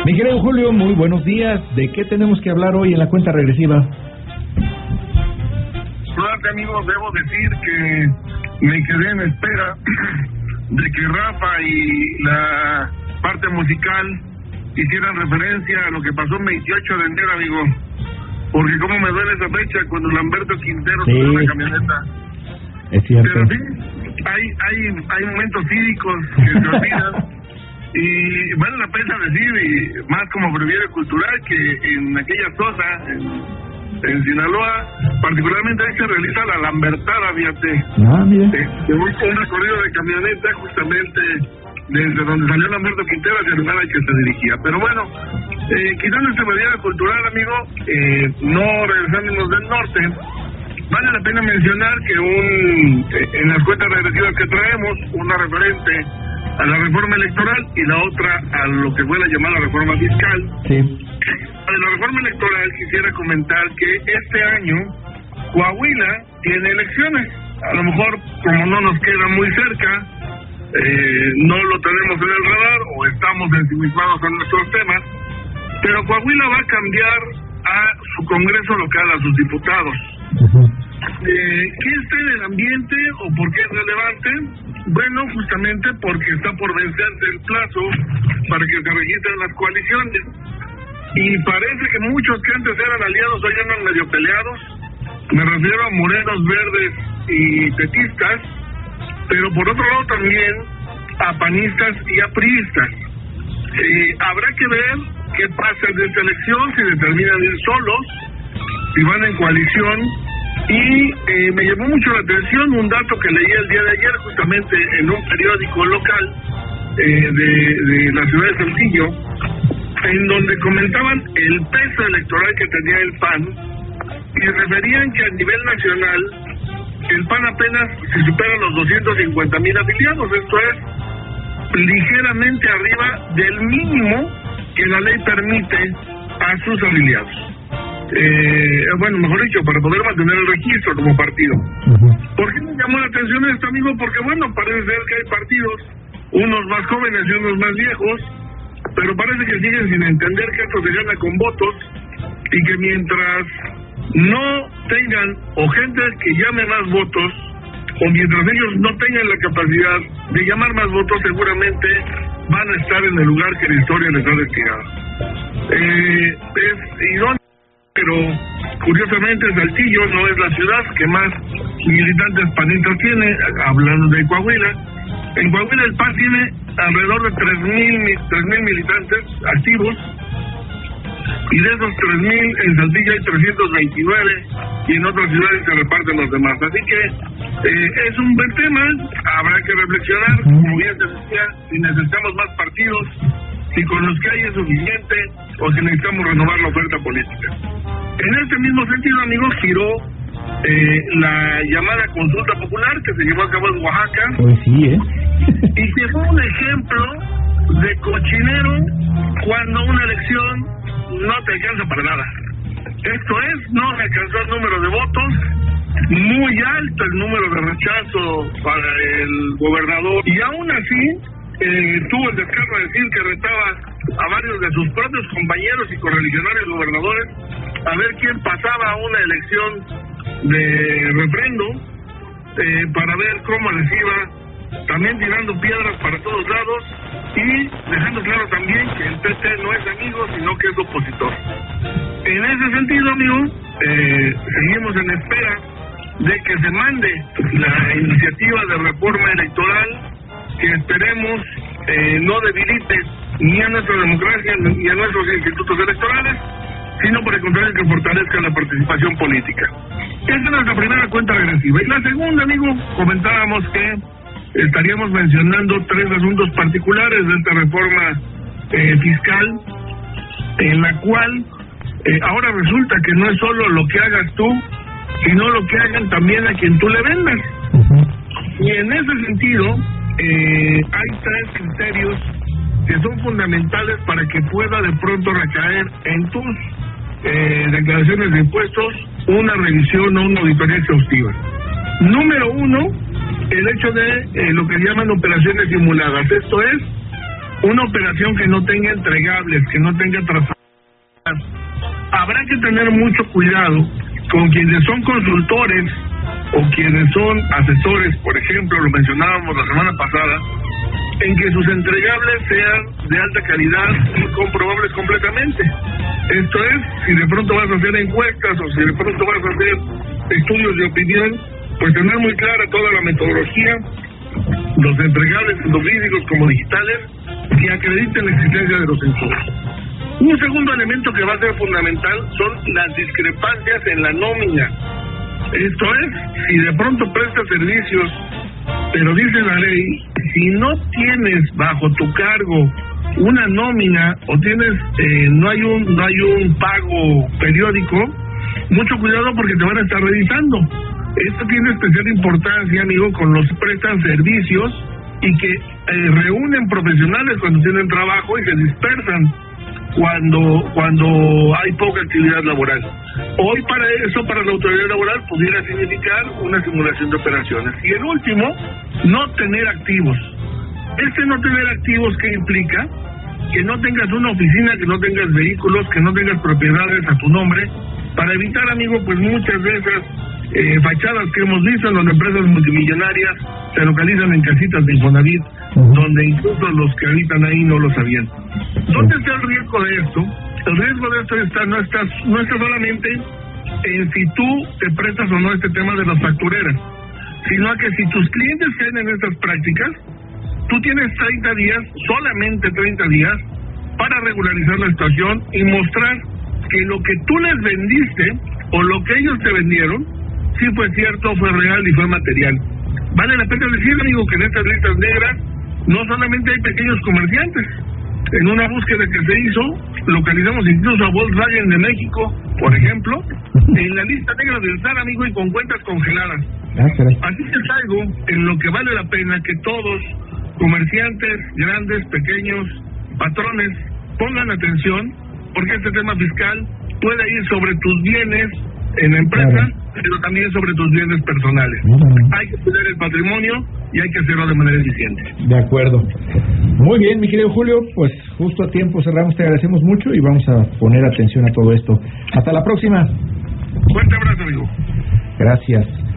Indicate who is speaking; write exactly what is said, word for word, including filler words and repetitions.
Speaker 1: Mi querido Julio, muy buenos días. ¿De qué tenemos que hablar hoy en la cuenta regresiva?
Speaker 2: Suerte, amigos, debo decir que me quedé en espera de que Rafa y la parte musical hicieran referencia a lo que pasó el veintiocho de enero, amigo. Porque cómo me duele esa fecha cuando Lamberto Quintero
Speaker 1: sí.
Speaker 2: tuvo una camioneta.
Speaker 1: Es cierto.
Speaker 2: Pero sí, hay, hay, hay momentos cívicos que se olvidan. Y vale la pena decir, y más como breviario cultural, que en aquella zona, en, en Sinaloa, particularmente ahí se realiza la Lambertada, fíjate.
Speaker 1: Ah, mira.
Speaker 2: Eh, un recorrido de camioneta justamente desde donde salió Lamberto Quintero hacia el lugar al que se dirigía. Pero bueno, eh, quitando este breviario cultural, amigo, eh, no regresándonos del norte, vale la pena mencionar que un eh, en las cuentas regresivas que traemos, una referente a la reforma electoral y la otra a lo que fue la llamada reforma fiscal.
Speaker 1: Sí.
Speaker 2: De la reforma electoral quisiera comentar que este año Coahuila tiene elecciones. A lo mejor, como no nos queda muy cerca, eh, no lo tenemos en el radar o estamos ensimismados en nuestros temas, pero Coahuila va a cambiar a su Congreso local, a sus diputados. Uh-huh. Eh, ¿Qué está en el ambiente o por qué es relevante? Bueno, justamente porque está por vencerse el plazo para que se registren las coaliciones. Y parece que muchos que antes eran aliados hoy andan medio peleados. Me refiero a morenos, verdes y petistas, pero por otro lado también a panistas y a priistas. Eh, habrá que ver qué pasa en esta elección, si determinan ir solos, si van en coalición. Y eh, me llamó mucho la atención un dato que leí el día de ayer justamente en un periódico local eh, de, de la ciudad de Saltillo, en donde comentaban el peso electoral que tenía el P A N y referían que a nivel nacional el P A N apenas se supera los doscientos cincuenta mil afiliados, esto es ligeramente arriba del mínimo que la ley permite a sus afiliados. Eh, bueno, mejor dicho, para poder mantener el registro como partido. Uh-huh. ¿Por qué me llamó la atención esto, amigo? Porque bueno, parece ser que hay partidos, unos más jóvenes y unos más viejos, pero parece que siguen sin entender que esto se gana con votos y que mientras no tengan o gente que llame más votos o mientras ellos no tengan la capacidad de llamar más votos, seguramente van a estar en el lugar que la historia les ha destinado. Eh, es irónico, pero curiosamente Saltillo no es la ciudad que más militantes panistas tiene, hablando de Coahuila. En Coahuila el P A N tiene alrededor de tres mil militantes activos, y de esos tres mil en Saltillo hay trescientos veintinueve y en otras ciudades se reparten los demás. Así que eh, es un buen tema, habrá que reflexionar, como bien te decía, si necesitamos más partidos, si con los que hay es suficiente o si necesitamos renovar la oferta política. En este mismo sentido, amigos, giró eh, la llamada consulta popular que se llevó a cabo en Oaxaca.
Speaker 1: Pues sí, ¿eh?
Speaker 2: Y que fue un ejemplo de cochinero cuando una elección no te alcanza para nada. Esto es, no alcanzó el número de votos, muy alto el número de rechazo para el gobernador, y aún así eh, tuvo el descaro de decir que retaba a varios de sus propios compañeros y correligionarios gobernadores a ver quién pasaba a una elección de refrendo, eh, para ver cómo les iba, también tirando piedras para todos lados y dejando claro también que el P T no es amigo, sino que es opositor. En ese sentido, amigo, eh, seguimos en espera de que se mande la iniciativa de reforma electoral que esperemos eh, no debilite ni a nuestra democracia ni a nuestros institutos electorales, sino por el contrario que fortalezca la participación política. Esta es nuestra primera cuenta regresiva. Y la segunda, amigo, comentábamos que estaríamos mencionando tres asuntos particulares de esta reforma eh, fiscal, en la cual eh, ahora resulta que no es solo lo que hagas tú, sino lo que hagan también a quien tú le vendas. Uh-huh. Y en ese sentido, eh, hay tres criterios que son fundamentales para que pueda de pronto recaer en tus eh, declaraciones de impuestos una revisión o una auditoría exhaustiva. Número uno, el hecho de eh, lo que llaman operaciones simuladas. Esto es, una operación que no tenga entregables, que no tenga trazabilidad. Habrá que tener mucho cuidado con quienes son consultores o quienes son asesores, por ejemplo, lo mencionábamos la semana pasada, en que sus entregables sean de alta calidad y comprobables completamente. Esto es, si de pronto vas a hacer encuestas o si de pronto vas a hacer estudios de opinión, pues tener muy clara toda la metodología, los entregables, tanto físicos como digitales, que acrediten la existencia de los insumos. Un segundo elemento que va a ser fundamental son las discrepancias en la nómina. Esto es, si de pronto prestas servicios, pero dice la ley, si no tienes bajo tu cargo una nómina o tienes eh, no hay un no hay un pago periódico, mucho cuidado porque te van a estar revisando. Esto tiene especial importancia, amigo, con los que prestan servicios y que eh, reúnen profesionales cuando tienen trabajo y se dispersan cuando cuando hay poca actividad laboral. Hoy para eso, para la autoridad laboral, pudiera significar una simulación de operaciones. Y el último, no tener activos. Este no tener activos, ¿qué implica? Que no tengas una oficina, que no tengas vehículos, que no tengas propiedades a tu nombre, para evitar, amigo, pues muchas de esas eh, fachadas que hemos visto en donde empresas multimillonarias se localizan en casitas de Infonavit, uh-huh. donde incluso los que habitan ahí no lo sabían. ¿Dónde está el riesgo de esto? El riesgo de esto está no está no está solamente en si tú te prestas o no este tema de las factureras, sino que si tus clientes caen en estas prácticas, tú tienes treinta días, solamente treinta días, para regularizar la situación y mostrar que lo que tú les vendiste o lo que ellos te vendieron, sí fue cierto, fue real y fue material. Vale la pena decir, amigo, que en estas listas negras no solamente hay pequeños comerciantes. En una búsqueda que se hizo, localizamos incluso a Volkswagen de México, por ejemplo, en la lista negra del S A R, amigo, y con cuentas congeladas. Así que es algo en lo que vale la pena que todos, comerciantes, grandes, pequeños, patrones, pongan atención, porque este tema fiscal puede ir sobre tus bienes en la empresa, claro, pero también sobre tus bienes personales. Uh-huh. Hay que cuidar el patrimonio y hay que hacerlo de manera eficiente.
Speaker 1: De acuerdo. Muy bien, mi querido Julio, pues justo a tiempo cerramos, te agradecemos mucho y vamos a poner atención a todo esto. Hasta la próxima.
Speaker 2: Fuerte abrazo, amigo.
Speaker 1: Gracias.